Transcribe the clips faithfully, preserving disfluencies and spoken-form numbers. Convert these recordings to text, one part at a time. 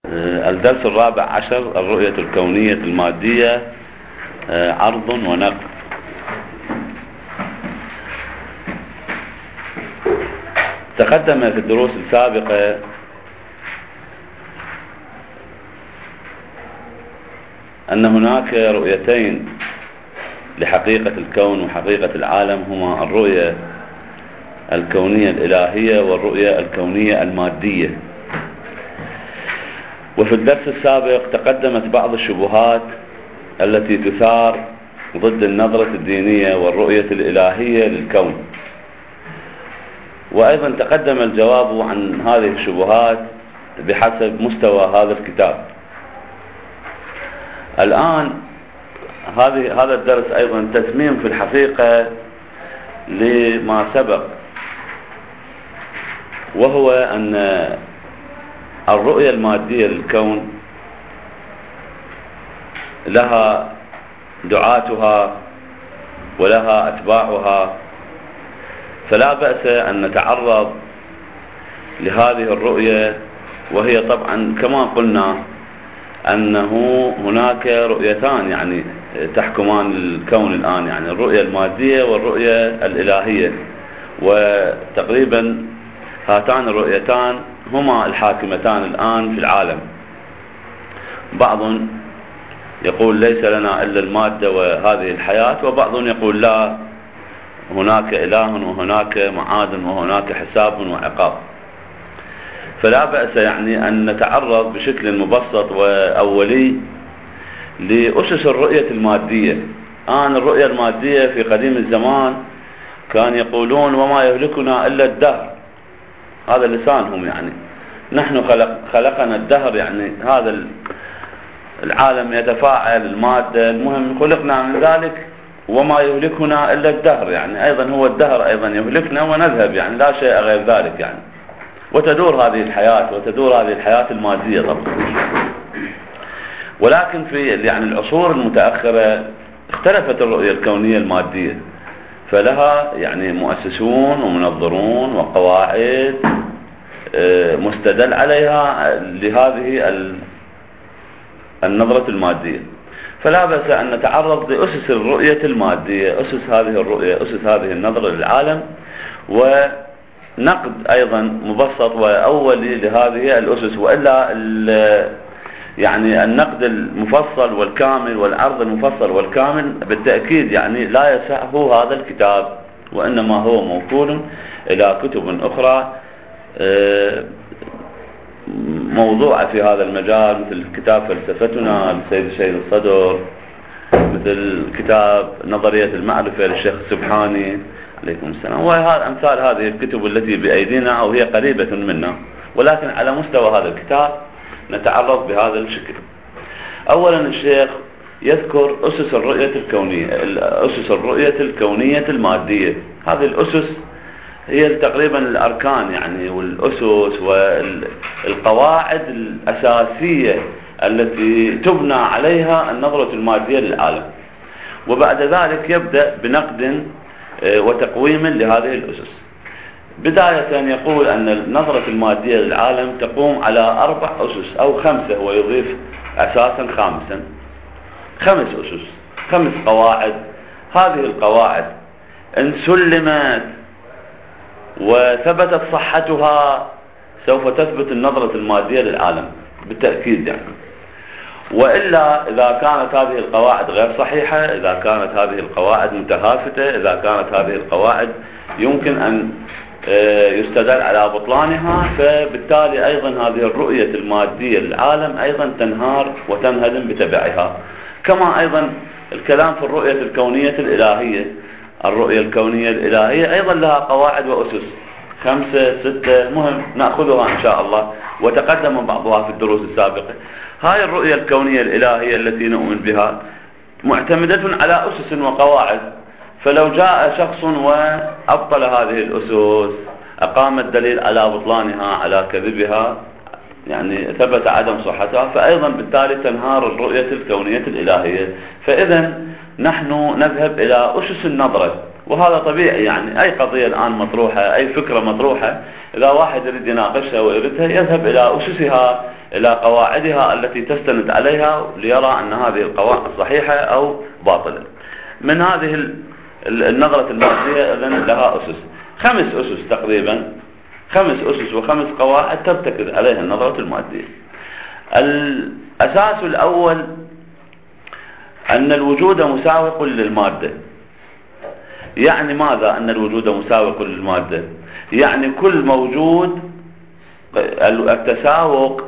الدرس الرابع عشر: الرؤية الكونية المادية، عرض ونقد. تقدم في الدروس السابقة أن هناك رؤيتين لحقيقة الكون وحقيقة العالم، هما الرؤية الكونية الإلهية والرؤية الكونية المادية. وفي الدرس السابق تقدمت بعض الشبهات التي تثار ضد النظرة الدينية والرؤية الإلهية للكون، وأيضا تقدم الجواب عن هذه الشبهات بحسب مستوى هذا الكتاب. الآن هذه هذا الدرس أيضا تتميم في الحقيقة لما سبق، وهو أن الرؤية المادية للكون لها دعاتها ولها أتباعها، فلا بأس أن نتعرض لهذه الرؤية. وهي طبعا كما قلنا أنه هناك رؤيتان يعني تحكمان الكون الآن، يعني الرؤية المادية والرؤية الإلهية، وتقريبا هاتان الرؤيتان هما الحاكمتان الآن في العالم. بعض يقول ليس لنا إلا المادة وهذه الحياة، وبعض يقول لا، هناك إله وهناك معاد وهناك حساب وعقاب. فلا بأس يعني أن نتعرض بشكل مبسط وأولي لأسس الرؤية المادية. آن الرؤية المادية في قديم الزمان كان يقولون وما يهلكنا إلا الدهر، هذا لسانهم، يعني نحن خلق خلقنا الدهر، يعني هذا العالم يتفاعل، المادة، المهم خلقنا من ذلك، وما يهلكنا إلا الدهر، يعني أيضا هو الدهر أيضا يهلكنا ونذهب، يعني لا شيء غير ذلك يعني. وتدور هذه الحياة وتدور هذه الحياة المادية طبعا. ولكن في يعني العصور المتأخرة اختلفت الرؤية الكونية المادية، فلها يعني مؤسسون ومنظرون وقواعد مستدل عليها لهذه النظرة المادية. فلا بأس أن نتعرض لأسس الرؤية المادية، أسس هذه الرؤية، أسس هذه النظرة للعالم، ونقد أيضا مبسط وأولي لهذه الأسس. وإلا يعني النقد المفصل والكامل والعرض المفصل والكامل بالتأكيد يعني لا يسعه هذا الكتاب، وإنما هو موكول إلى كتب أخرى موضوعة في هذا المجال، مثل كتاب فلسفتنا للسيد السيد الصدر، مثل كتاب نظرية المعرفة للشيخ السبحاني عليكم السلام، وهذا أمثال هذه الكتب التي بأيدينا أو هي قريبة منا. ولكن على مستوى هذا الكتاب نتعرض بهذا الشكل. أولا الشيخ يذكر أسس الرؤية الكونية، أسس الرؤية الكونية المادية. هذه الأسس هي تقريبا الأركان يعني والأسس والقواعد الأساسية التي تبنى عليها النظرة المادية للعالم. وبعد ذلك يبدأ بنقد وتقويم لهذه الأسس. بداية يقول أن النظرة المادية للعالم تقوم على أربع أسس أو خمسة، ويضيف أساسا خامسا، خمس أسس، خمس قواعد. هذه القواعد إن سلمت وثبتت صحتها سوف تثبت النظرة المادية للعالم بالتأكيد يعني. وإلا إذا كانت هذه القواعد غير صحيحة، إذا كانت هذه القواعد متهافتة، إذا كانت هذه القواعد يمكن أن يستدل على بطلانها، فبالتالي أيضا هذه الرؤية المادية للعالم أيضا تنهار وتنهدم بتبعها. كما أيضا الكلام في الرؤية الكونية الإلهية. الرؤية الكونية الإلهية أيضا لها قواعد وأسس، خمسة ستة، مهم نأخذها إن شاء الله، وتقدم بعضها في الدروس السابقة. هاي الرؤية الكونية الإلهية التي نؤمن بها معتمدة على أسس وقواعد. فلو جاء شخص وأبطل هذه الأسس، أقام الدليل على بطلانها على كذبها، يعني ثبت عدم صحتها، فأيضا بالتالي تنهار الرؤية الكونية الإلهية. فإذا نحن نذهب إلى أسس النظرة، وهذا طبيعي يعني. أي قضية الآن مطروحة، أي فكرة مطروحة، إذا واحد يريد يناقشها ويردها يذهب إلى أسسها إلى قواعدها التي تستند عليها ليرى أن هذه القواعد صحيحة أو باطلة. من هذه النظرة المادية إذن لها أسس، خمس أسس تقريبا، خمس أسس وخمس قواعد ترتكز عليها النظرة المادية. الأساس الأول أن الوجود مساوق للمادة. يعني ماذا أن الوجود مساوق للمادة؟ يعني كل موجود، التساوق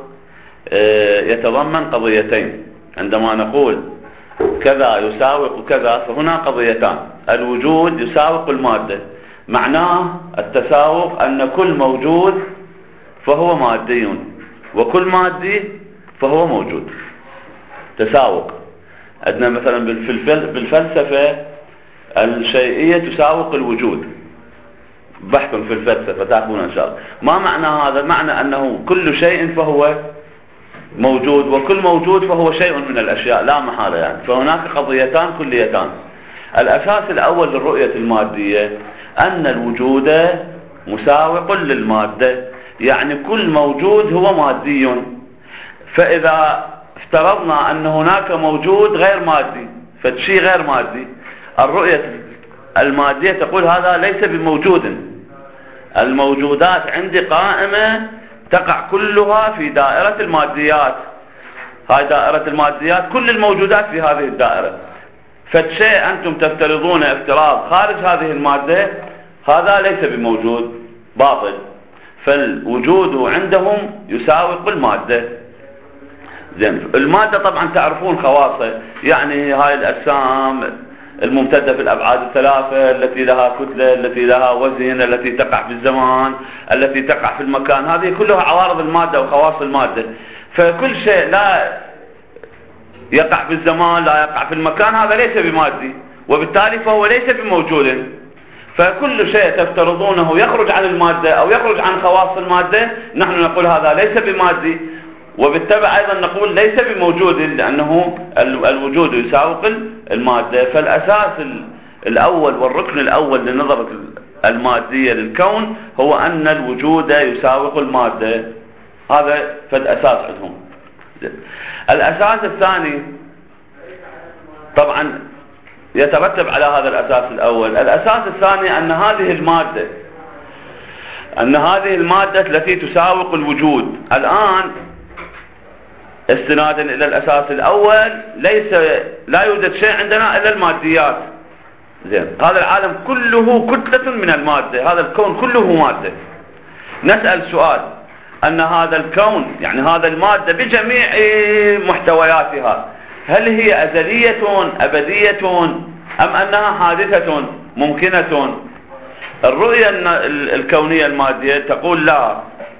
يتضمن قضيتين. عندما نقول كذا يساوق كذا فهنا قضيتان، الوجود يساوق المادة، معناه التساوق أن كل موجود فهو مادي وكل مادي فهو موجود. تساوق عندنا مثلا بالفلسفة الشيئية تساوق الوجود، بحث في الفلسفة تعرفون إن شاء الله. ما معنى هذا؟ معنى أنه كل شيء فهو موجود وكل موجود فهو شيء من الأشياء لا محالة يعني. فهناك قضيتان كليتان. الأساس الأول للرؤية المادية أن الوجود مساوق للمادة، يعني كل موجود هو مادي. فإذا افترضنا أن هناك موجود غير مادي، فشيء غير مادي، الرؤية المادية تقول هذا ليس بموجود. الموجودات عندي قائمة تقع كلها في دائرة الماديات، هاي دائرة الماديات، كل الموجودات في هذه الدائرة. فالشيء أنتم تفترضون افتراض خارج هذه المادة هذا ليس بموجود، باطل. فالوجود عندهم يساوق المادة. زين، المادة طبعا تعرفون خواصه، يعني هاي الأجسام الممتدة في الأبعاد الثلاثة التي لها كتلة، التي لها وزن، التي تقع في الزمان، التي تقع في المكان، هذه كلها عوارض المادة وخواص المادة. فكل شيء لا يقع في الزمان لا يقع في المكان هذا ليس بمادي، وبالتالي فهو ليس بموجود. فكل شيء تفترضونه يخرج عن المادة أو يخرج عن خواص المادة نحن نقول هذا ليس بمادي، وبالتبع أيضا نقول ليس بموجود، لأنه الوجود يساوق المادة. فالأساس الأول والركن الأول للنظرة المادية للكون هو أن الوجود يساوق المادة. هذا فد أساس عندهم. الأساس الثاني طبعا يترتب على هذا الأساس الأول. الأساس الثاني أن هذه المادة أن هذه المادة التي تساوق الوجود الآن استنادا إلى الأساس الأول ليس لا يوجد شيء عندنا إلا الماديات. زين، هذا العالم كله كتلة من المادة، هذا الكون كله مادة. نسأل سؤال، أن هذا الكون يعني هذا المادة بجميع محتوياتها هل هي أزلية أبدية أم أنها حادثة ممكنة؟ الرؤية الكونية المادية تقول لا،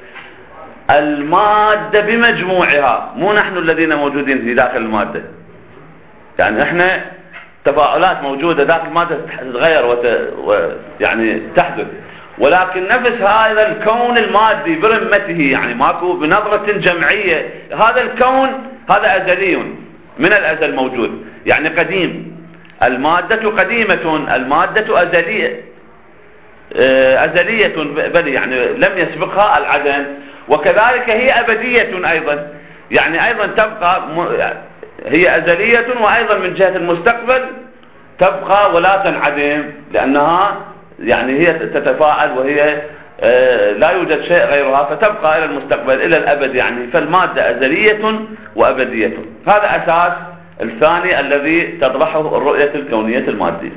المادة بمجموعها، مو نحن الذين موجودين في داخل المادة. يعني احنا تفاعلات موجودة داخل المادة تتغير وت... و... يعني تحدث، ولكن نفس هذا الكون المادي برمته يعني ماكو بنظرة جمعية. هذا الكون هذا أزلي من الأزل موجود، يعني قديم. المادة قديمة، المادة أزلية أزلية بل يعني لم يسبقها العدم، وكذلك هي أبدية أيضا، يعني أيضا تبقى هي أزلية، وأيضا من جهة المستقبل تبقى ولا تنعدم، لأنها يعني هي تتفاعل وهي لا يوجد شيء غيرها، فتبقى إلى المستقبل إلى الأبد يعني. فالمادة أزلية وأبدية. هذا أساس الثاني الذي تطرحه الرؤية الكونية المادية،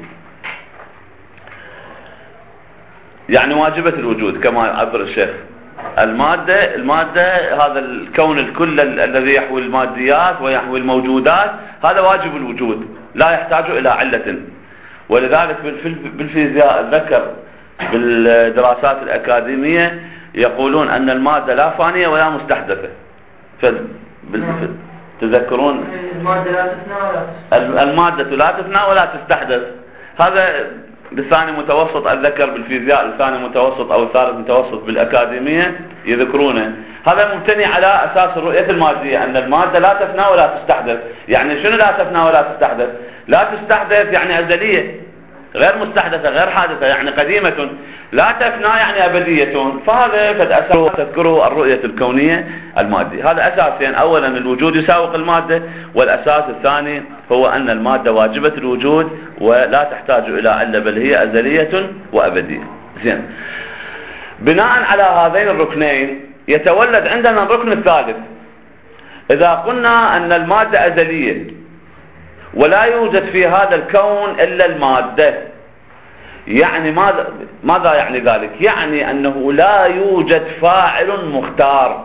يعني واجبة الوجود كما عبر الشيخ. المادة المادة هذا الكون الكل الذي يحوي الماديات ويحوي الموجودات هذا واجب الوجود، لا يحتاج إلى علة. ولذلك بالفيزياء ذكر بالدراسات الأكاديمية يقولون أن المادة لا فانية ولا مستحدثة. تذكرون المادة لا تفنى المادة لا تفنى ولا تستحدث. هذا بالثاني متوسط الذكر بالفيزياء، الثاني متوسط أو الثالث متوسط بالأكاديمية يذكرونه. هذا مبتني على أساس الرؤية المادية أن المادة لا تفنى ولا تستحدث. يعني شنو لا تفنى ولا تستحدث؟ لا تستحدث يعني أزلية، غير مستحدثة غير حادثة يعني قديمة لا تفنى يعني أبدية، فهذا قد أساس تذكره الرؤية الكونية المادية. هذا أساسين، أولا الوجود يساوق المادة، والأساس الثاني هو أن المادة واجبة الوجود ولا تحتاج إلى علة بل هي أزلية وأبدية. زين، بناء على هذين الركنين يتولد عندنا الركن الثالث. إذا قلنا أن المادة أزلية ولا يوجد في هذا الكون إلا المادة، يعني ماذا ماذا يعني ذلك؟ يعني أنه لا يوجد فاعل مختار،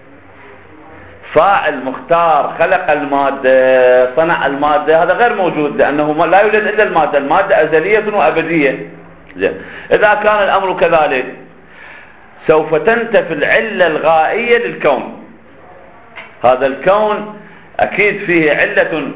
فاعل مختار خلق المادة صنع المادة، هذا غير موجود، لأنه لا يوجد إلا المادة، المادة أزلية وأبدية. زين، إذا كان الأمر كذلك سوف تنتفي العلة الغائية للكون. هذا الكون أكيد فيه علة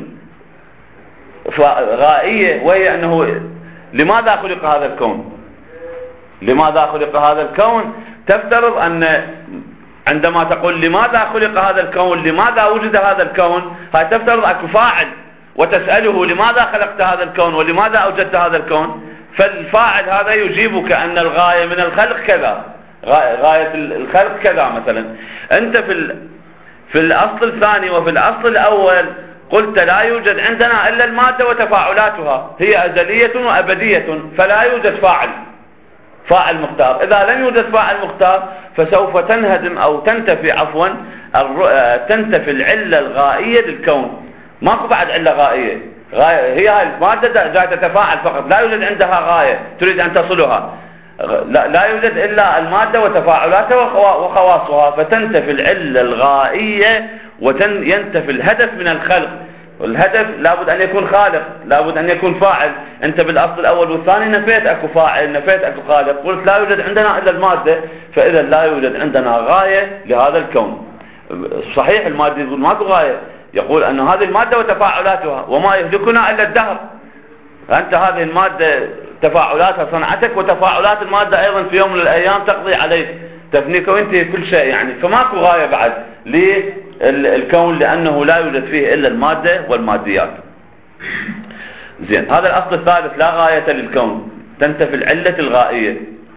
غائية، وهي أنه لماذا خلق هذا الكون؟ لماذا خلق هذا الكون؟ تفترض أن عندما تقول لماذا خلق هذا الكون، لماذا وجد هذا الكون، هاي تفترض أكو فاعل وتسأله لماذا خلقت هذا الكون ولماذا أوجدت هذا الكون، فالفاعل هذا يجيبك أن الغاية من الخلق كذا، غاية الخلق كذا. مثلا أنت في في الأصل الثاني وفي الأصل الأول قلت لا يوجد عندنا إلا المادة وتفاعلاتها، هي أزلية وأبدية، فلا يوجد فاعل فاعل مختار. إذا لم يوجد فاعل مختار فسوف تنهدم أو تنتفي عفوا تنتفي العلة الغائية للكون. ماكو بعد علة غائية، غاية هي هاي المادة جاي تتفاعل فقط، لا يوجد عندها غاية تريد أن تصلها، لا, لا يوجد إلا المادة وتفاعلاتها وخواصها، فتنتفي العلة الغائية وينتفي الهدف من الخلق. الهدف لابد أن يكون خالق، لابد أن يكون فاعل. أنت بالأصل الأول والثاني نفيت أكو فاعل، نفيت أكو خالق، قلت لا يوجد عندنا إلا المادة، فإذا لا يوجد عندنا غاية لهذا الكون. صحيح المادة يقول ماكو غاية، يقول أن هذه المادة وتفاعلاتها وما يهلكنا إلا الدهر. أنت هذه المادة تفاعلاتها صنعتك، وتفاعلات المادة أيضا في يوم من الأيام تقضي عليك، تفنيك وانتهي كل شيء يعني، فماكو غاية بعد للكون لأنه لا يوجد فيه إلا المادة والماديات. زين، هذا الأصل الثالث، لا غاية للكون، تنتفي العلة الغائية.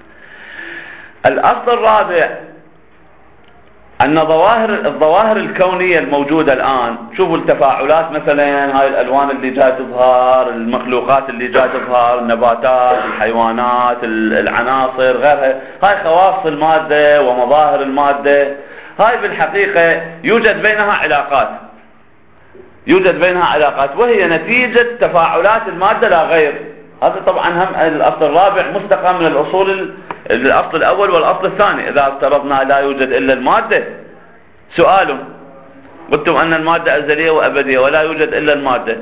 الأصل الرابع أن ظواهر الظواهر الكونية الموجودة الآن، شوفوا التفاعلات مثلا، هاي الألوان اللي جاي تظهر، المخلوقات اللي جاي تظهر، النباتات، الحيوانات، العناصر، غيرها، هاي خواص المادة ومظاهر المادة، هاي بالحقيقة يوجد بينها علاقات، يوجد بينها علاقات وهي نتيجة تفاعلات المادة لا غير. هذا طبعا هم الأصل الرابع مستقى من الأصول الأصل الأول والأصل الثاني. إذا افترضنا لا يوجد إلا المادة، سؤال، قلتم أن المادة أزلية وأبدية ولا يوجد إلا المادة،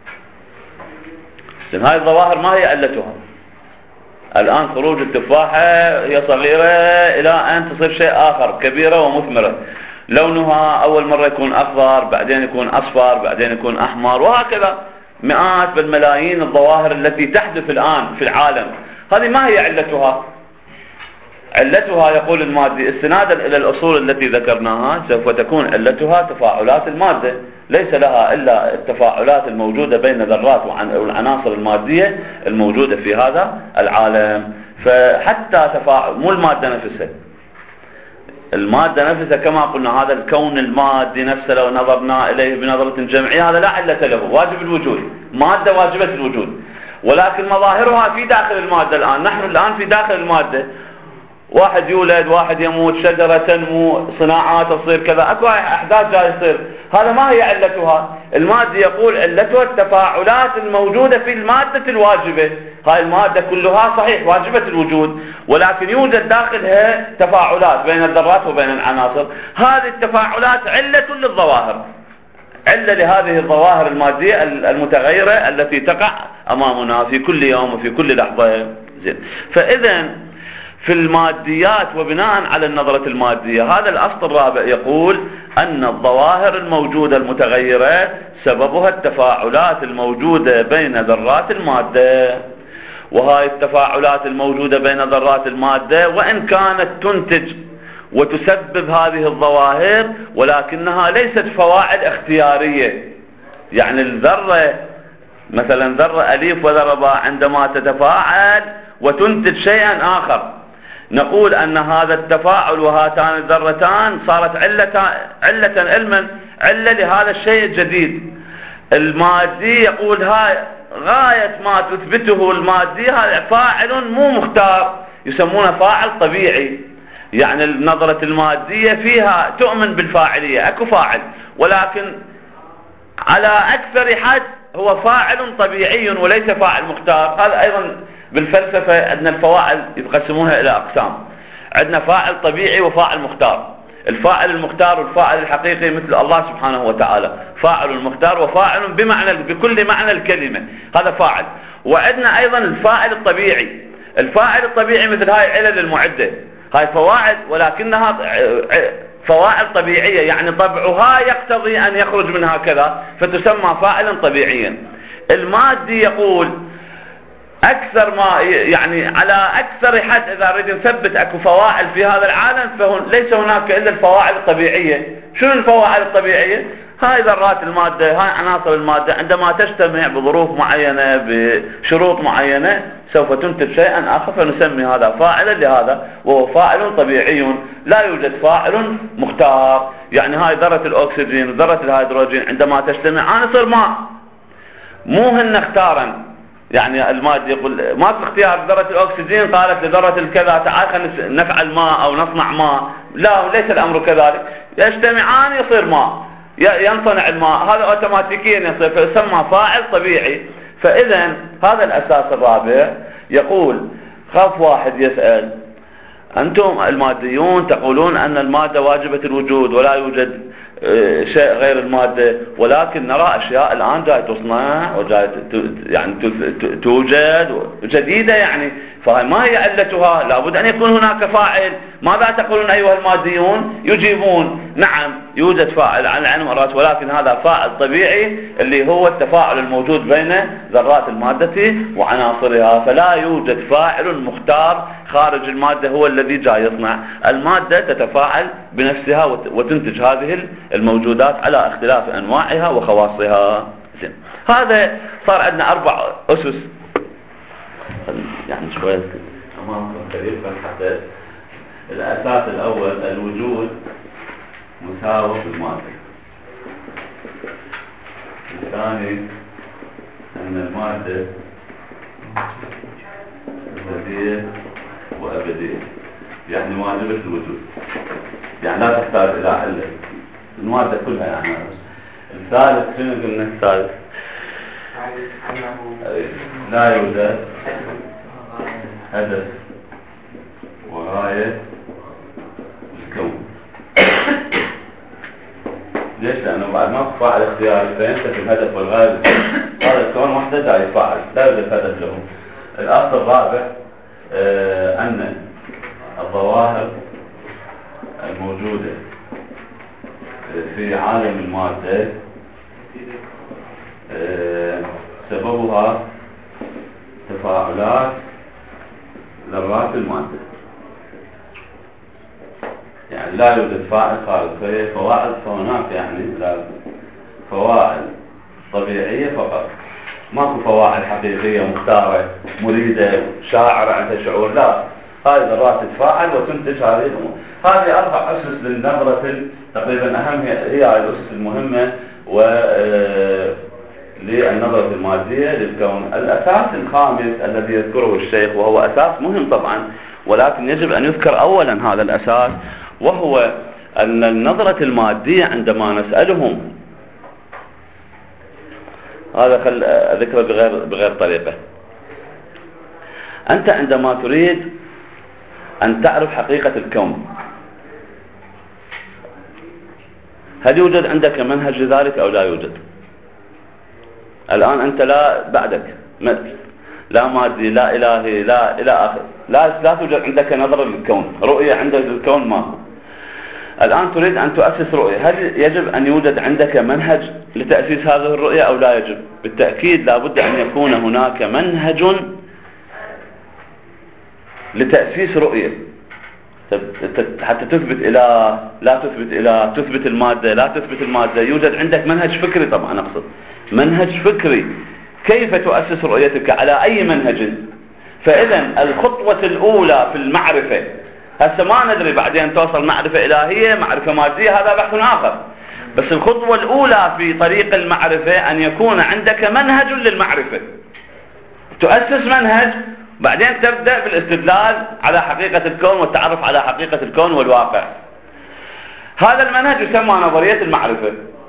لأن هذه الظواهر ما هي علتها؟ الآن خروج التفاحة هي صغيرة إلى أن تصير شيء آخر، كبيرة ومثمرة، لونها أول مرة يكون أخضر، بعدين يكون أصفر، بعدين يكون أحمر، وهكذا مئات بالملايين الظواهر التي تحدث الآن في العالم. هذه ما هي علتها؟ علتها يقول المادي استنادا إلى الأصول التي ذكرناها سوف تكون علتها تفاعلات المادة، ليس لها إلا التفاعلات الموجودة بين ذرات والعناصر المادية الموجودة في هذا العالم. فحتى تفاعل مو المادة نفسها، المادة نفسها كما قلنا، هذا الكون المادي نفسه لو نظرنا إليه بنظرة جمعية هذا لا علة له، واجب الوجود، مادة واجبة الوجود، ولكن مظاهرها في داخل المادة. الآن نحن الآن في داخل المادة، واحد يولد، واحد يموت، شجرة تنمو، صناعات تصير كذا، اكو احداث جاي تصير، هذا ما هي علتها؟ المادة يقول علتها التفاعلات الموجودة في المادة الواجبة. هاي المادة كلها صحيح واجبة الوجود، ولكن يوجد داخلها تفاعلات بين الذرات وبين العناصر، هذه التفاعلات علة للظواهر، علة لهذه الظواهر المادية المتغيرة التي تقع أمامنا في كل يوم وفي كل لحظة. زين، فإذا في الماديات وبناء على النظرة المادية، هذا الأصل الرابع يقول أن الظواهر الموجودة المتغيرة سببها التفاعلات الموجودة بين ذرات المادة، وهاي التفاعلات الموجودة بين ذرات المادة وإن كانت تنتج وتسبب هذه الظواهر ولكنها ليست فواعل اختيارية. يعني الذرة مثلا ذرة أليف وذرة باء عندما تتفاعل وتنتج شيئا آخر نقول أن هذا التفاعل وهاتان الذرتان صارت علة علة علما علة لهذا الشيء الجديد. المادي يقول هاي غاية ما تثبته المادي هذا فاعل مو مختار، يسمونه فاعل طبيعي. يعني النظرة المادية فيها تؤمن بالفاعلية، اكو فاعل، ولكن على أكثر حد هو فاعل طبيعي وليس فاعل مختار. هذا أيضا بالفلسفة عندنا الفواعل يقسمونها إلى أقسام، عندنا فاعل طبيعي وفاعل مختار. الفاعل المختار والفاعل الحقيقي مثل الله سبحانه وتعالى، فاعل مختار وفاعل بمعنى بكل معنى الكلمة، هذا فاعل. وعندنا أيضا الفاعل الطبيعي. الفاعل الطبيعي مثل هاي علل المعدة، هاي فواعل ولكنها فواعل طبيعية، يعني طبعها يقتضي أن يخرج منها كذا فتسمى فاعلا طبيعيا. المادي يقول أكثر ما يعني على أكثر حد إذا نريد نثبت أكو فواعل في هذا العالم فليس هناك إلا الفواعل الطبيعية. شنو الفواعل الطبيعية؟ هاي ذرات المادة، هاي عناصر المادة عندما تجتمع بظروف معينة بشروط معينة سوف تنتج شيئا آخر فنسمي هذا فاعلا لهذا، وهو فاعل طبيعي لا يوجد فاعل مختار. يعني هاي ذرة الأكسجين وذرة الهيدروجين عندما تجتمعان يصير ماء، مو هن اختارا. يعني المادة يقول ماكو اختيار، ذرة الأكسجين قالت لذرة الكذا تعال خلينا نفعل ماء أو نصنع ماء، لا ليس الأمر كذلك، يجتمعان يصير ماء، ينصنع الماء، هذا اوتوماتيكيا يصير فيسمى فاعل طبيعي. فإذا هذا الأساس الرابع يقول خاف واحد يسأل أنتم الماديون تقولون أن المادة واجبة الوجود ولا يوجد شيء غير المادة، ولكن نرى أشياء الآن جاي تصنع وجاي يعني توجد جديدة، يعني فما هي علتها؟ لابد أن يكون هناك فاعل. ماذا تقولون أيها الماديون؟ يجيبون نعم يوجد فاعل على العين والرأس، ولكن هذا فاعل طبيعي اللي هو التفاعل الموجود بين ذرات المادة وعناصرها، فلا يوجد فاعل مختار خارج المادة هو الذي جاي يصنع. المادة تتفاعل بنفسها وتنتج هذه الموجودات على اختلاف أنواعها وخواصها. هذا صار عندنا أربع أسس، يعني شوية أمامكم قريبا حتى الأساس الأول الوجود مساوي في المادة. الثاني أن المادة أبدية وأبدية، يعني واجبة الوجود، يعني لا تحتاج إلى علة، المادة كلها يعني. الثالث شنو قلنا الثالث؟ لا يوجد هدف وغاية الكون. ليش؟ لأنه بعد ما فاعل اختياري فينتهي الهدف والغاية. هذا الكون وحده جاي يفعل، لا يوجد هدف له. الأصل الرابع آه أن الظواهر الموجودة في عالم المادة آه سببها تفاعلات ذرات المادة، يعني لا يوجد فاعل خارج، فهي فواعل فهناك يعني لا فواعل طبيعية فقط، ماكو فواعل حقيقية مختارة مريدة شاعرة عندها شعور، لا، هاي ذرات تتفاعل وتنتج هذه الأمور. هذه أربع أسس للنظرة، تقريبا أهم هي هاي الأسس المهمة و للنظرة المادية للكون. الأساس الخامس الذي يذكره الشيخ وهو أساس مهم طبعا، ولكن يجب أن يذكر أولا هذا الأساس، وهو أن النظرة المادية عندما نسألهم، هذا خل أذكره بغير, بغير طريقة. أنت عندما تريد أن تعرف حقيقة الكون، هل يوجد عندك منهج لذلك أو لا يوجد؟ الآن أنت لا بعدك لا مادي لا إلهي لا إلى آخر، لا لا توجد عندك نظرة للكون، رؤية عندك للكون ماكو. الآن تريد أن تؤسس رؤية، هل يجب أن يوجد عندك منهج لتأسيس هذه الرؤية أو لا يجب؟ بالتأكيد لابد أن يكون هناك منهج لتأسيس رؤية، حتى تثبت إله لا تثبت إله، تثبت المادة لا تثبت المادة، يوجد عندك منهج فكري. طبعا أقصد منهج فكري كيف تؤسس رؤيتك على أي منهج؟ فإذا الخطوة الأولى في المعرفة، هسه ما ندري بعدين توصل معرفة إلهية معرفة مادية، هذا بحث آخر، بس الخطوة الأولى في طريق المعرفة أن يكون عندك منهج للمعرفة، تؤسس منهج، بعدين تبدأ بالاستدلال على حقيقة الكون والتعرف على حقيقة الكون والواقع. هذا المنهج يسمى نظرية المعرفة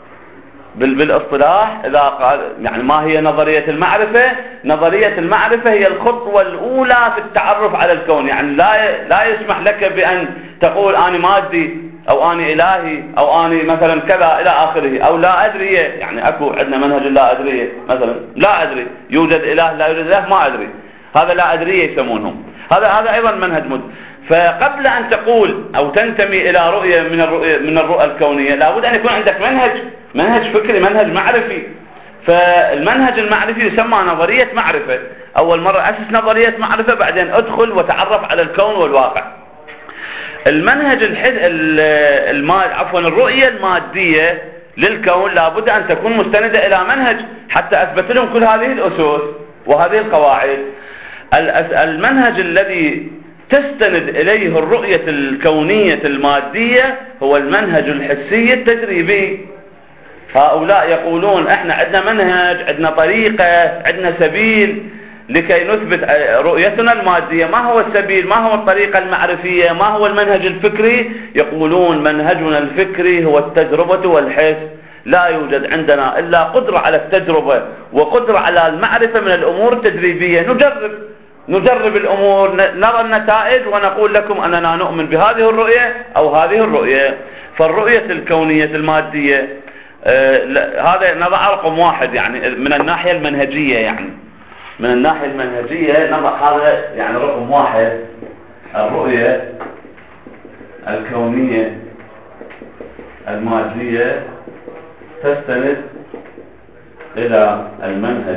بالاصطلاح. إذا قال يعني ما هي نظرية المعرفة؟ نظرية المعرفة هي الخطوة الأولى في التعرف على الكون، يعني لا لا يسمح لك بأن تقول أنا مادي أو أنا إلهي أو أنا مثلا كذا إلى آخره، أو لا أدري، يعني أكو عندنا منهج لا أدري مثلا، لا أدري يوجد إله لا يوجد إله ما أدري، هذا لا أدري يسمونهم، هذا هذا أيضا منهج مد. فقبل أن تقول أو تنتمي إلى رؤية من الرؤية من الرؤى الكونية لابد أن يكون عندك منهج، منهج فكري، منهج معرفي. فالمنهج المعرفي يسمى نظرية معرفة. أول مرة أسس نظرية معرفة، بعدين أدخل وتعرف على الكون والواقع. المنهج الحد الماد عفوا الرؤية المادية للكون لابد أن تكون مستندة إلى منهج حتى أثبت لهم كل هذه الأسس وهذه القواعد. المنهج الذي تستند إليه الرؤية الكونية المادية هو المنهج الحسي التجريبي. هؤلاء يقولون احنا عندنا منهج، عندنا طريقة، عندنا سبيل لكي نثبت رؤيتنا المادية. ما هو السبيل؟ ما هو الطريقة المعرفية؟ ما هو المنهج الفكري؟ يقولون منهجنا الفكري هو التجربة والحس. لا يوجد عندنا إلا قدرة على التجربة وقدرة على المعرفة من الأمور التجريبية. نجرب نجرب الأمور، نرى النتائج ونقول لكم أننا نؤمن بهذه الرؤية أو هذه الرؤية. فالرؤية الكونية المادية آه هذا نضع رقم واحد، يعني من الناحية المنهجية، يعني من الناحية المنهجية نضع هذا يعني رقم واحد، الرؤية الكونية المادية تستند إلى المنهج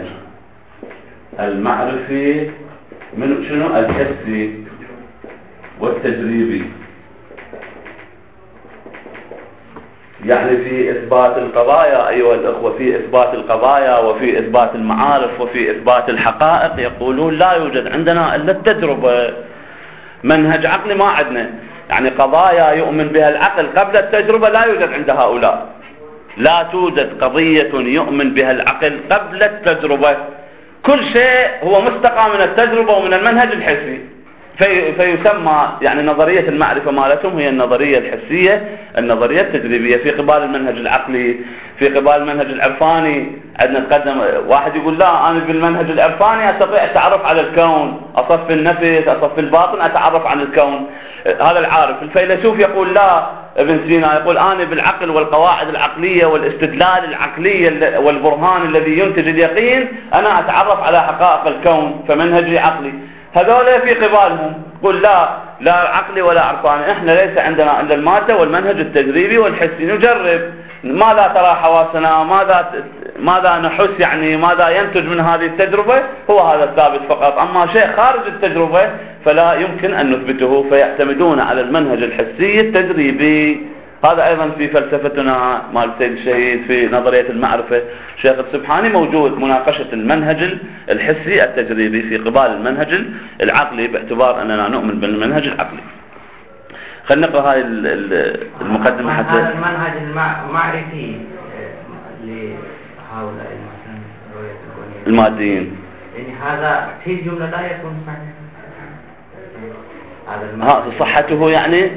المعرفي من شنو؟ الحسي والتجريبي. يعني في إثبات القضايا أيها الأخوة، في إثبات القضايا وفي إثبات المعارف وفي إثبات الحقائق يقولون لا يوجد عندنا إلا التجربة. منهج عقلي ما عندنا، يعني قضايا يؤمن بها العقل قبل التجربة لا يوجد عند هؤلاء. لا توجد قضية يؤمن بها العقل قبل التجربة. كل شيء هو مستقى من التجربة ومن المنهج الحسي. في فيسمى يعني نظرية المعرفة مالتهم هي النظرية الحسية، النظرية التجريبية في قبال المنهج العقلي. في قبال المنهج العرفاني عندنا تقدم واحد يقول لا أنا بالمنهج العرفاني أستطيع التعرف على الكون، أصف النفس أصف الباطن أتعرف عن الكون. هذا العارف. الفيلسوف يقول لا، ابن سينا يقول أنا بالعقل والقواعد العقلية والاستدلال العقلي والبرهان الذي ينتج اليقين أنا أتعرف على حقائق الكون، فمنهجي عقلي. هذول في قبالهم قل لا لا عقلي ولا عرفاني، احنا ليس عندنا الا المادة والمنهج التجريبي والحسي. نجرب ماذا ترى حواسنا، ماذا ماذا نحس، يعني ماذا ينتج من هذه التجربة، هو هذا الثابت فقط. اما شيء خارج التجربة فلا يمكن ان نثبته، فيعتمدون على المنهج الحسي التجريبي. هذا ايضا في فلسفتنا مال السيد الشهيد في نظرية المعرفة شيخ السبحاني موجود مناقشة المنهج الحسي التجريبي في قبال المنهج العقلي، باعتبار اننا نؤمن بالمنهج العقلي. خلينا نقرأ هاي المقدمة حتى هذا المنهج المعرفي لهؤلاء الماديين، يعني هذا في الجملة لا يكون صحيح. ها صحته يعني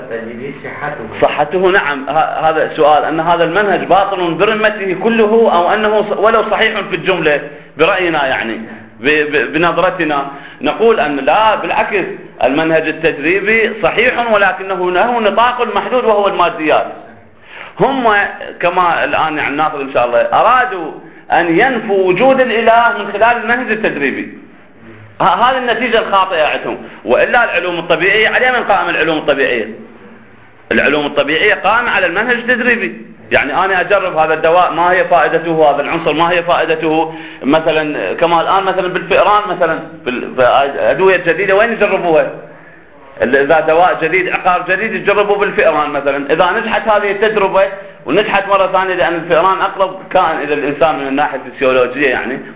صحته نعم. هذا سؤال أن هذا المنهج باطل برمته كله أو أنه ولو صحيح في الجملة برأينا، يعني بنظرتنا نقول أن لا، بالعكس المنهج التجريبي صحيح ولكنه له نطاق محدود وهو الماديات. هم كما الآن يعني ناخذ إن شاء الله أرادوا أن ينفوا وجود الإله من خلال المنهج التجريبي. هذه النتيجة الخاطئة عندهم. وإلا العلوم الطبيعية على من قائمة العلوم الطبيعية؟ العلوم الطبيعية قائمة على المنهج التجريبي. يعني أنا أجرب هذا الدواء ما هي فائدته، هذا العنصر ما هي فائدته. مثلا كما الآن مثلا بالفئران، مثلا بالأدوية الجديدة وين يجربوها؟ إذا دواء جديد عقار جديد يجربوا بالفئران مثلا. إذا نجحت هذه التجربة ونجحت مرة ثانية، لأن الفئران أقرب كائن إلى الإنسان من الناحية الفسيولوجية يعني،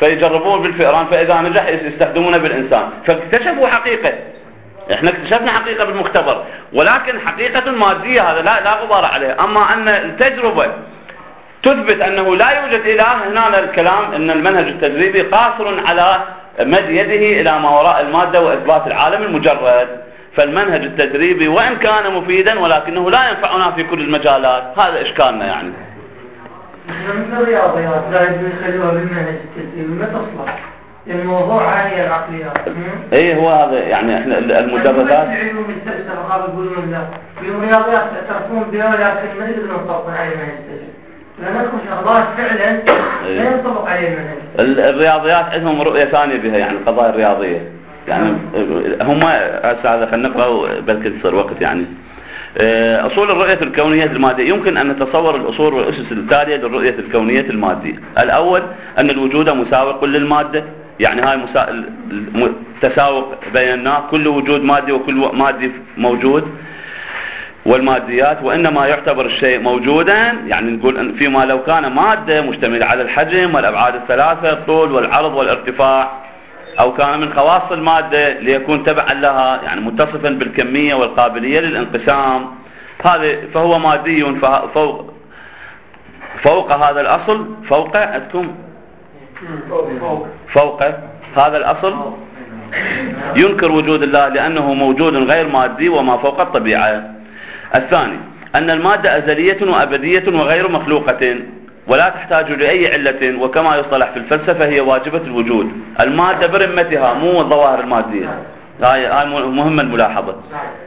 فيجربوه بالفئران، فإذا نجح يستخدمونه بالإنسان، فاكتشفوا حقيقة. احنا اكتشفنا حقيقة بالمختبر، ولكن حقيقة مادية هذا لا لا غبار عليه. أما أن التجربة تثبت أنه لا يوجد إله، هنا الكلام أن المنهج التجريبي قاصر على مد يده إلى ما وراء المادة وإثبات العالم المجرد. فالمنهج التجريبي وإن كان مفيدا ولكنه لا ينفعنا في كل المجالات، هذا إشكالنا يعني. مثل الرياضيات لا يجب يخلوها بالمنهج التجريبي، ما تصلح الموضوع هاي العقليات. ايه هو هذا يعني احنا المجردات علوم الفلسفه قالوا يقولون لا في الرياضيات تعترفون بها ولكن ما يقدرون يطبقون عليه المنهج التجريبي، لأنكم شغلات فعلا لا ينطبق عليه المنهج. الرياضيات عندهم رؤية ثانية بها، يعني القضايا الرياضية يعني هم هسه هذا خلينا نقرأ بلكي تصير وقت يعني. أصول الرؤية الكونية المادية، يمكن أن نتصور الأصول والأسس التالية للرؤية الكونية المادية. الأول أن الوجود مساوق للمادة، يعني هاي مسا... تساوق بين الناس، كل وجود مادي وكل مادي موجود والماديات، وإنما يعتبر الشيء موجودا، يعني نقول أن فيما لو كان مادة مشتملة على الحجم والأبعاد الثلاثة الطول والعرض والارتفاع، أو كان من خواص المادة ليكون تبعا لها، يعني متصفا بالكمية والقابلية للانقسام، هذا فهو مادي فوق فوق هذا الأصل. فوق عندكم فوق هذا الأصل ينكر وجود الله لأنه موجود غير مادي وما فوق الطبيعة. الثاني أن المادة أزلية وأبدية وغير مخلوقة ولا تحتاج لأي علة، وكما يصطلح في الفلسفة هي واجبة الوجود. المادة برمتها مو الظواهر المادية، هاي هاي مهمة الملاحظة.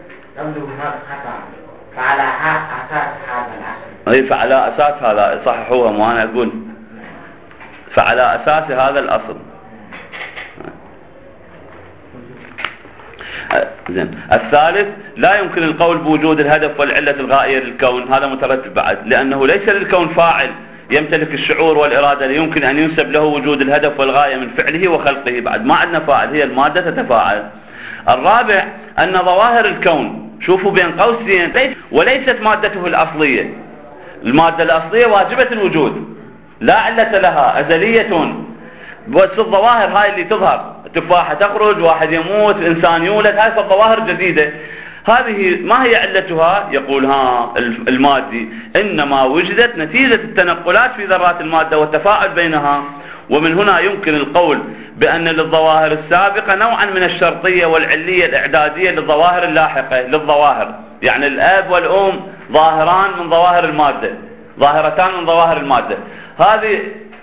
فعلى أساس هذا الأصل. أي فعلى أساس هذا صححوها، مو أنا أقول فعلى أساس هذا الأصل. زين. الثالث لا يمكن القول بوجود الهدف والعلة الغائية للكون، هذا مترتب بعد، لأنه ليس للكون فاعل يمتلك الشعور والإرادة ليمكن أن ينسب له وجود الهدف والغاية من فعله وخلقه، بعد ما عندنا فاعل، هي المادة تتفاعل. الرابع أن ظواهر الكون، شوفوا بين قوسين، وليست مادته الأصلية. المادة الأصلية واجبة الوجود لا علة لها، أزلية، بس الظواهر هاي اللي تظهر، تفاحة تخرج، واحد يموت، إنسان يولد، هاي الظواهر جديدة، هذه ما هي علتها؟ يقول ها المادي إنما وجدت نتيجة التنقلات في ذرات المادة والتفاعل بينها. ومن هنا يمكن القول بأن للظواهر السابقة نوعا من الشرطية والعلية الإعدادية للظواهر اللاحقة. للظواهر يعني الأب والأم ظاهران من ظواهر المادة، ظاهرتان من ظواهر المادة، هذه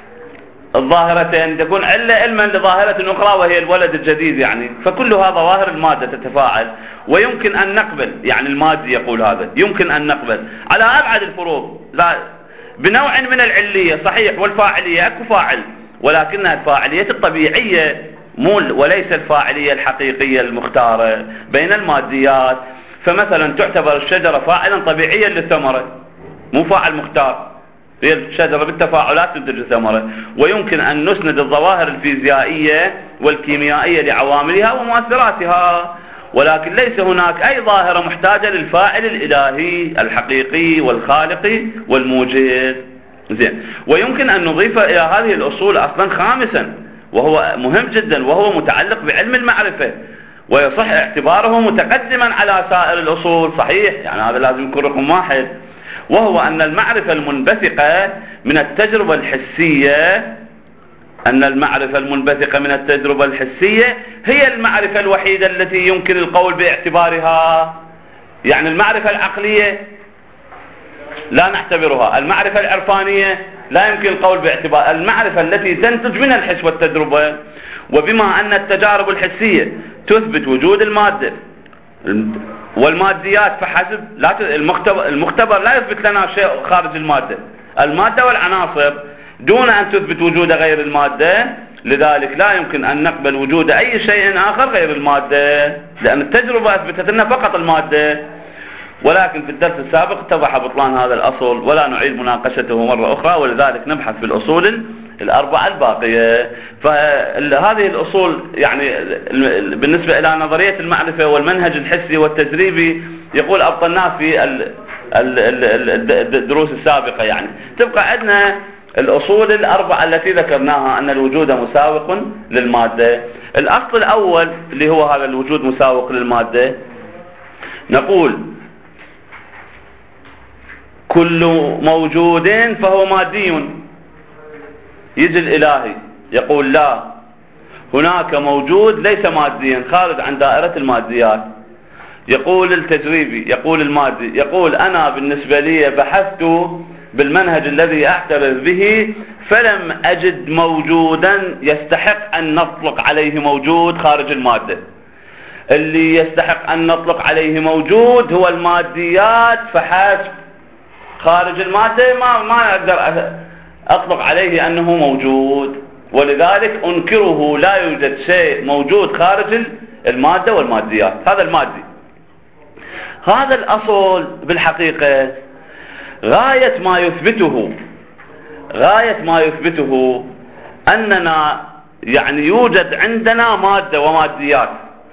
الظاهرتين تكون علة علما لظاهرة أخرى وهي الولد الجديد، يعني فكلها ظواهر المادة تتفاعل. ويمكن أن نقبل، يعني المادي يقول هذا، يمكن أن نقبل على أبعد الفروض لا بنوع من العلية، صحيح، والفاعلية أكو فاعل، ولكنها الفاعلية الطبيعية مو وليس الفاعلية الحقيقية المختارة بين الماديات. فمثلا تعتبر الشجرة فاعلا طبيعيا للثمرة، مو فاعل مختار، هي الشجرة بالتفاعلات تنتج الثمرة. ويمكن أن نسند الظواهر الفيزيائية والكيميائية لعواملها ومؤثراتها، ولكن ليس هناك أي ظاهرة محتاجة للفاعل الإلهي الحقيقي والخالق والموجد. زين. ويمكن أن نضيف إلى هذه الأصول أصلا خامسا وهو مهم جدا، وهو متعلق بعلم المعرفة، ويصح اعتباره متقدما على سائر الأصول، صحيح، يعني هذا لازم يكون رقم واحد، وهو أن المعرفة المنبثقة من التجربة الحسية أن المعرفة المنبثقة من التجربة الحسية هي المعرفة الوحيدة التي يمكن القول باعتبارها، يعني المعرفة العقلية لا نعتبرها، المعرفة العرفانية لا يمكن القول باعتبار، المعرفة التي تنتج من الحس والتجربة. وبما أن التجارب الحسية تثبت وجود المادة والماديات فحسب، لا المختبر, المختبر لا يثبت لنا شيء خارج المادة، المادة والعناصر دون أن تثبت وجود غير المادة، لذلك لا يمكن أن نقبل وجود أي شيء آخر غير المادة، لأن التجربة أثبتت لنا فقط المادة. ولكن في الدرس السابق اتضح بطلان هذا الأصل ولا نعيد مناقشته مرة أخرى، ولذلك نبحث في الأصول الأربعة الباقية. فهذه الأصول يعني بالنسبة إلى نظرية المعرفة والمنهج الحسي والتجريبي يقول أبطلناه في الدروس السابقة، يعني تبقى عندنا الأصول الأربعة التي ذكرناها أن الوجود مساوق للمادة. الأصل الأول اللي هو هذا الوجود مساوق للمادة، نقول كل موجود فهو مادي. يجي الإلهي يقول لا، هناك موجود ليس ماديا خارج عن دائرة الماديات. يقول التجريبي، يقول المادي، يقول أنا بالنسبة لي بحثت بالمنهج الذي أعترف به فلم أجد موجودا يستحق أن نطلق عليه موجود خارج المادة. اللي يستحق أن نطلق عليه موجود هو الماديات فحسب. خارج المادة ما ما أقدر أطلق عليه أنه موجود، ولذلك أنكره. لا يوجد شيء موجود خارج المادة والماديات. هذا المادي. هذا الأصل بالحقيقة غاية ما يثبته غاية ما يثبته أننا يعني يوجد عندنا مادة وماديات،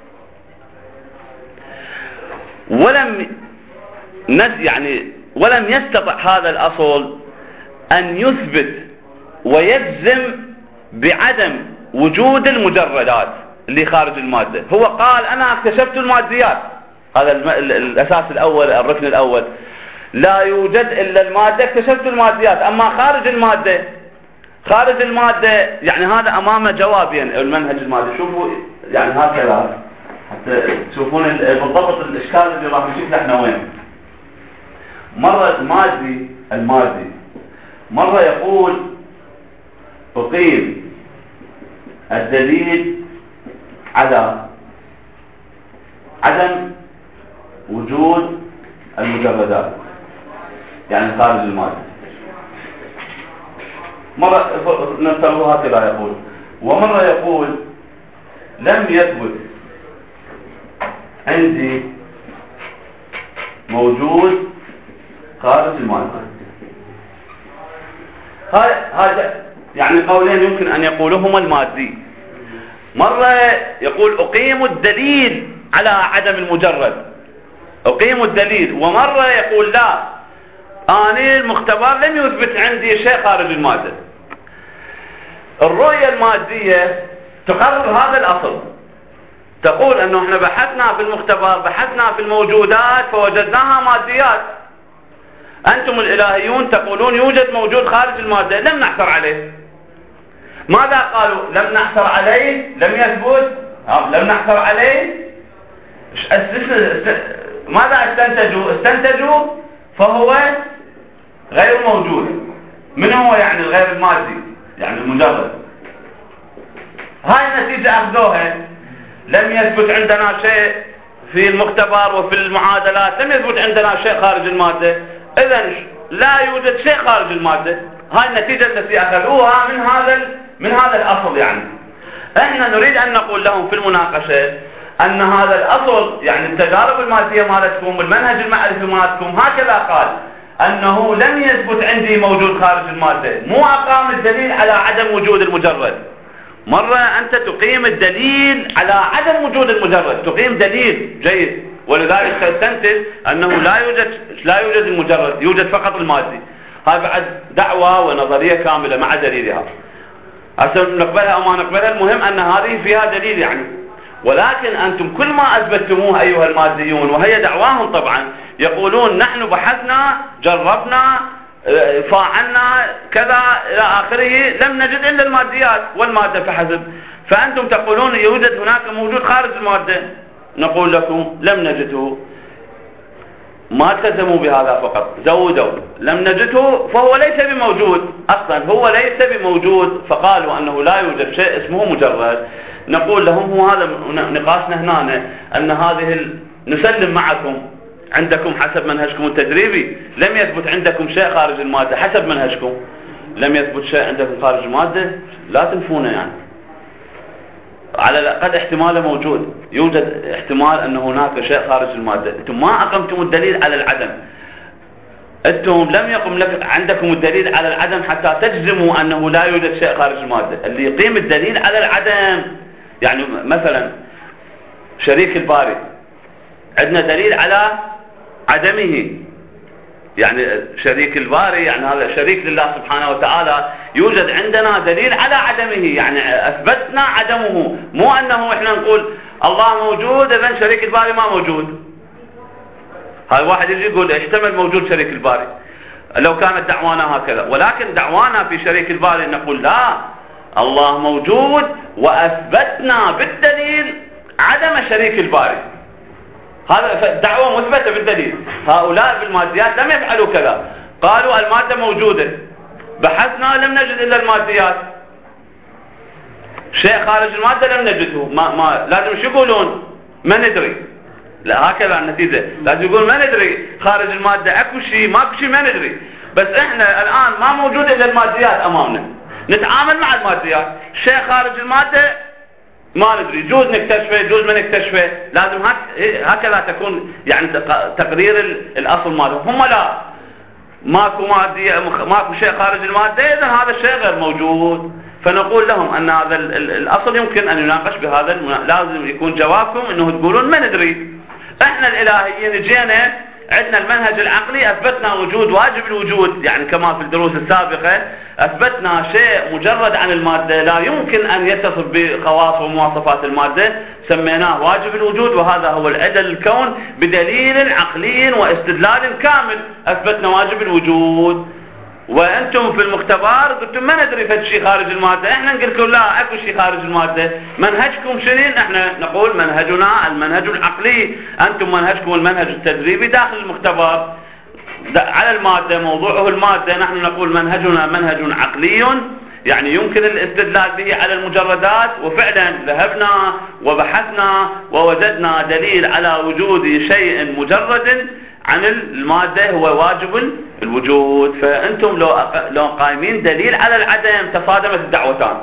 ولم نس يعني ولم يستطع هذا الأصل أن يثبت ويجزم بعدم وجود المجردات اللي خارج المادة. هو قال أنا اكتشفت الماديات، هذا الأساس الأول، الركن الأول، لا يوجد إلا المادة، اكتشفت الماديات. أما خارج المادة خارج المادة يعني هذا أمامه جوابين المنهج المادي. شوفوا يعني هكذا حتى تشوفون بالضبط الإشكال اللي راح نشوف احنا وين. مرة المادي المادي مرة يقول أقيم الدليل على عدم وجود المجردات يعني خارج المادة. مرة نفترض هكذا يقول، ومرة يقول لم يثبت عندي موجود خارج المادة. هذا يعني قولين يمكن أن يقولهما المادي. مرة يقول أقيم الدليل على عدم المجرد، أقيم الدليل. ومرة يقول لا، أنا المختبر لم يثبت عندي شيء خارج المادة. الرؤية المادية تقرر هذا الأصل، تقول أنه احنا بحثنا في المختبر، بحثنا في الموجودات فوجدناها ماديات. أنتم الإلهيون تقولون يوجد موجود خارج المادة، لم نحصر عليه. ماذا قالوا؟ لم نحصر عليه، لم يثبت، لم نحصر عليه. ماذا استنتجوا؟ استنتجوا فهو غير موجود. من هو يعني الغير المادي؟ يعني المجرد. هاي النتيجة أخذوها. لم يثبت عندنا شيء في المختبر وفي المعادلات، لم يثبت عندنا شيء خارج المادة، إذن لا يوجد شيء خارج المادة. هاي النتيجة التي أخذوها من هذا من هذا الأصل. يعني احنا نريد أن نقول لهم في المناقشة أن هذا الأصل يعني التجارب المادية مالتكم والمنهج المعرفي مالتكم هكذا قال أنه لم يثبت عندي موجود خارج المادة، مو أقام الدليل على عدم وجود المجرد. مرة أنت تقيم الدليل على عدم وجود المجرد، تقيم دليل جيد، ولذلك تستنتج أنه لا يوجد لا يوجد المجرد، يوجد فقط المادي. هذا بعد دعوة ونظرية كاملة مع دليلها. هسه نقبلها أو ما نقبلها، المهم أن هذه فيها دليل يعني. ولكن أنتم كل ما أثبتموه أيها الماديون، وهي دعواهم طبعا، يقولون نحن بحثنا، جربنا، فاعلنا كذا إلى آخره، لم نجد إلا الماديات والمادة فحسب. فأنتم تقولون يوجد هناك موجود خارج المادة، نقول لكم لم نجده. ما التزموا بهذا فقط، زودوا لم نجده فهو ليس بموجود أصلا، هو ليس بموجود، فقالوا أنه لا يوجد شيء اسمه مجرد. نقول لهم هو هذا نقاشنا هنا، أن هذه ال... نسلم معكم عندكم حسب منهجكم التجريبي لم يثبت عندكم شيء خارج المادة، حسب منهجكم لم يثبت شيء عندكم خارج المادة، لا تنفونه يعني. على الأقل احتمال موجود، يوجد احتمال أن هناك شيء خارج المادة. أنتم ما أقمتم الدليل على العدم، أنتم لم يقم لك عندكم الدليل على العدم حتى تجزموا أنه لا يوجد شيء خارج المادة. اللي يقيم الدليل على العدم يعني مثلا شريك الباري، عندنا دليل على عدمه، يعني شريك الباري يعني هذا شريك لله سبحانه وتعالى، يوجد عندنا دليل على عدمه، يعني أثبتنا عدمه، مو أنه إحنا نقول الله موجود إذن شريك الباري ما موجود. هاي واحد يجي يقول احتمل موجود شريك الباري لو كانت دعوانا هكذا، ولكن دعوانا في شريك الباري نقول لا، الله موجود وأثبتنا بالدليل عدم شريك الباري. هذا دعوة مثبتة بالدليل. هؤلاء بالماديات لم يفعلوا كذا، قالوا المادة موجودة، بحثنا لم نجد إلا الماديات، شيء خارج المادة لم نجده. ما, ما لازم شو يقولون؟ ما ندري. لا هكذا النتيجة، لازم يقول ما ندري خارج المادة اكو شيء ماكو شيء ما ندري. بس احنا الآن ما موجود إلا الماديات أمامنا، نتعامل مع الماديات، شيء خارج المادة ما ندري، جوز نكتشفه جوز ما نكتشفه. لازم هكذا تكون يعني تقرير الأصل مالهم. هم لا، ماكو مادية، ماكو شيء خارج المادة، إذن هذا الشيء غير موجود. فنقول لهم أن هذا الأصل يمكن أن يناقش بهذا المنا... لازم يكون جوابكم أنه تقولون ما ندري. احنا الإلهيين جينا عندنا المنهج العقلي، أثبتنا وجود واجب الوجود، يعني كما في الدروس السابقة أثبتنا شيء مجرد عن المادة لا يمكن أن يتصف بخواص ومواصفات المادة، سميناه واجب الوجود، وهذا هو العدل الكون بدليل عقلي واستدلال كامل. أثبتنا واجب الوجود، وأنتم في المختبر قلتم ما ندري فد شيء خارج المادة، احنا نقول لكم لا اكو شيء خارج المادة. منهجكم شنين؟ احنا نقول منهجنا المنهج العقلي، انتم منهجكم المنهج التدريبي داخل المختبر على المادة، موضوعه المادة. نحن نقول منهجنا منهج عقلي يعني يمكن الاستدلال به على المجردات، وفعلا ذهبنا وبحثنا ووجدنا دليل على وجود شيء مجرد عن المادة هو واجب الوجود. فأنتم لو لو قائمين دليل على العدم تصادمت الدعوتان،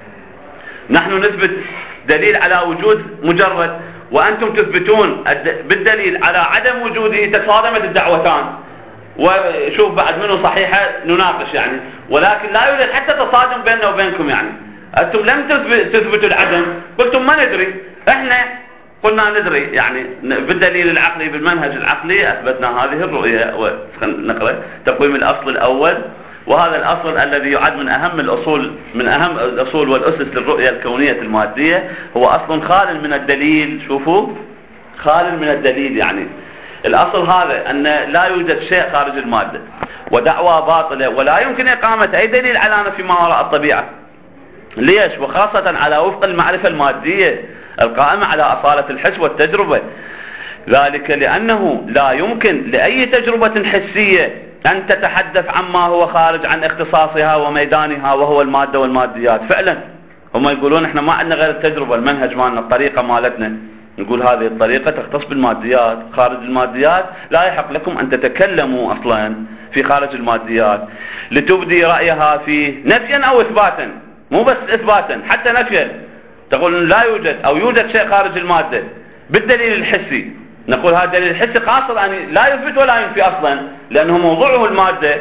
نحن نثبت دليل على وجود مجرد وأنتم تثبتون بالدليل على عدم وجوده، تصادمت الدعوتان. وشوف بعد منه صحيحة نناقش يعني، ولكن لا يوجد حتى تصادم بيننا وبينكم. يعني أنتم لم تثبتوا العدم، قلتم ما ندري، احنا قلنا ندري، يعني بالدليل العقلي بالمنهج العقلي أثبتنا هذه الرؤية. ونقرأ تقويم الأصل الأول، وهذا الأصل الذي يعد من أهم الأصول من أهم الأصول والأسس للرؤية الكونية المادية، هو أصل خال من الدليل. شوفوا، خال من الدليل، يعني الأصل هذا أن لا يوجد شيء خارج المادة، ودعوى باطلة، ولا يمكن إقامة أي دليل على نفي ما وراء الطبيعة. ليش؟ وخاصة على وفق المعرفة المادية القائمة على أصالة الحس والتجربة. ذلك لأنه لا يمكن لأي تجربة حسية أن تتحدث عما هو خارج عن اختصاصها وميدانها، وهو المادة والماديات. فعلا هم يقولون احنا ما عندنا غير التجربة، المنهج مالنا، الطريقة مالتنا. نقول هذه الطريقة تختص بالماديات، خارج الماديات لا يحق لكم أن تتكلموا أصلا في خارج الماديات لتبدي رأيها فيه نفيا أو إثباتا، مو بس إثباتا، حتى نفيا. تقول لا يوجد أو يوجد شيء خارج المادة بالدليل الحسي، نقول هذا الدليل الحسي قاصر يعني لا يثبت ولا ينفي أصلا، لأنه موضوعه المادة.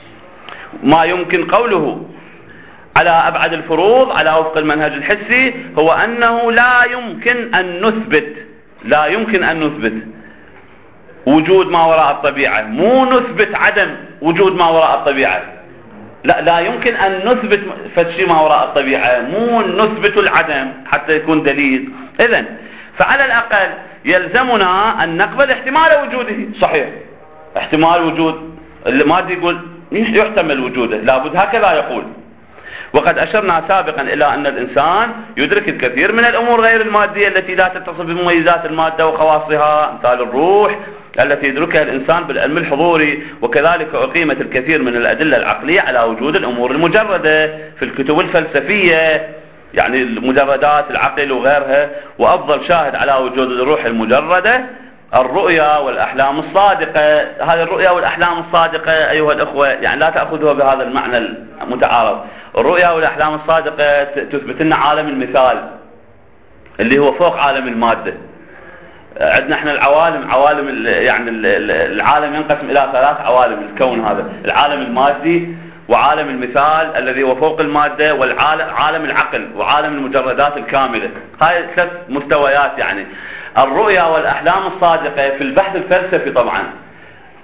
ما يمكن قوله على أبعد الفروض على وفق المنهج الحسي هو أنه لا يمكن أن نثبت لا يمكن أن نثبت وجود ما وراء الطبيعة، مو نثبت عدم وجود ما وراء الطبيعة. لا لا يمكن أن نثبت فشي ما وراء الطبيعة، مو نثبت العدم حتى يكون دليل. إذن فعلى الأقل يلزمنا أن نقبل احتمال وجوده. صحيح، احتمال وجود المادي يقول يحتمل وجوده، لابد هكذا يقول. وقد أشرنا سابقا إلى أن الإنسان يدرك الكثير من الأمور غير المادية التي لا تتصف بمميزات المادة وخواصها، مثال الروح التي يدركها الإنسان بالعلم الحضوري. وكذلك أقيمت الكثير من الأدلة العقلية على وجود الأمور المجردة في الكتب الفلسفية، يعني المجردات العقل وغيرها. وأفضل شاهد على وجود الروح المجردة الرؤيا والأحلام الصادقة. هذه الرؤيا والأحلام الصادقة أيها الأخوة يعني لا تأخذوها بهذا المعنى المتعارض. الرؤيا والأحلام الصادقة تثبت لنا عالم المثال اللي هو فوق عالم المادة. عندنا احنا العوالم، عوالم يعني العالم ينقسم إلى ثلاث عوالم. الكون هذا العالم المادي، وعالم المثال الذي هو فوق المادة، وعالم العقل وعالم المجردات الكاملة. هاي ثلاث مستويات. يعني الرؤيا والأحلام الصادقة في البحث الفلسفي طبعا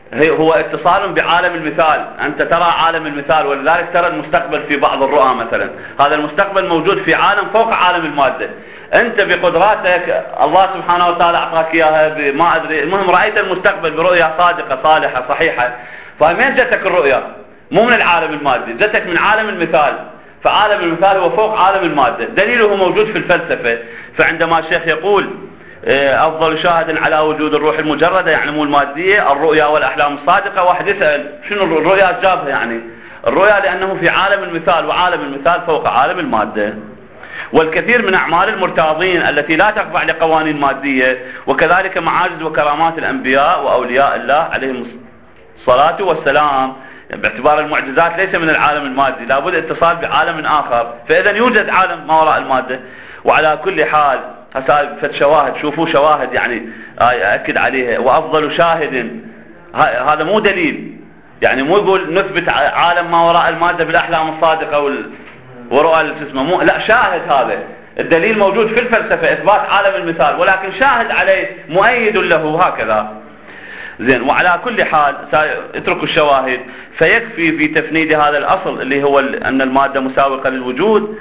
هو اتصال بعالم المثال. أنت ترى عالم المثال، ولذلك ترى المستقبل في بعض الرؤى مثلا. هذا المستقبل موجود في عالم فوق عالم المادة. أنت بقدراتك الله سبحانه وتعالى أعطاك إياها، ما أدري، المهم رأيت المستقبل برؤية صادقة صالحة صحيحة. فمن جتك الرؤية؟ مو من العالم المادي، جتك من عالم المثال. فعالم المثال هو فوق عالم المادة، دليله موجود في الفلسفة. فعندما الشيخ يقول أفضل شاهد على وجود الروح المجردة، يعني مو المادية، الرؤيا والأحلام الصادقة. واحد يسأل شنو الرؤيا جابها؟ يعني الرؤيا لأنه في عالم المثال، وعالم المثال فوق عالم المادة. والكثير من أعمال المرتاضين التي لا تخضع لقوانين مادية، وكذلك معاجز وكرامات الأنبياء وأولياء الله عليهم الصلاة والسلام، باعتبار المعجزات ليس من العالم المادي، لابد اتصال بعالم آخر. فإذا يوجد عالم ما وراء المادة. وعلى كل حال هسه فد شواهد، شوفوا شواهد يعني أأكد عليها. وأفضل شاهد هذا مو دليل، يعني مو يقول نثبت عالم ما وراء المادة بالأحلام الصادقة وال ورؤى الجسم، مو لا، شاهد. هذا الدليل موجود في الفلسفة، إثبات عالم المثال، ولكن شاهد عليه مؤيد له هكذا. زين. وعلى كل حال اتركوا الشواهد. فيكفي في تفنيد هذا الأصل اللي هو أن المادة مساوقة للوجود،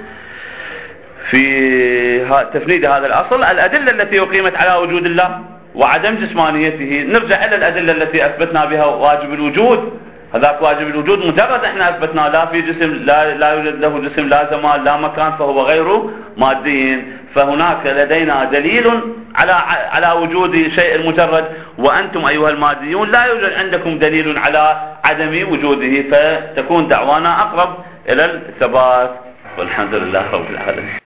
في تفنيد هذا الأصل الأدلة التي أقيمت على وجود الله وعدم جسمانيته. نرجع إلى الأدلة التي أثبتنا بها واجب الوجود. هذاك واجب الوجود مجرد احنا أثبتنا لا في جسم، لا, لا يوجد له جسم، لا زمان، لا مكان، فهو غير مادي. فهناك لدينا دليل على على وجود شيء المجرد، وأنتم أيها الماديون لا يوجد عندكم دليل على عدم وجوده، فتكون دعوانا أقرب إلى الثبات. والحمد لله رب العالمين.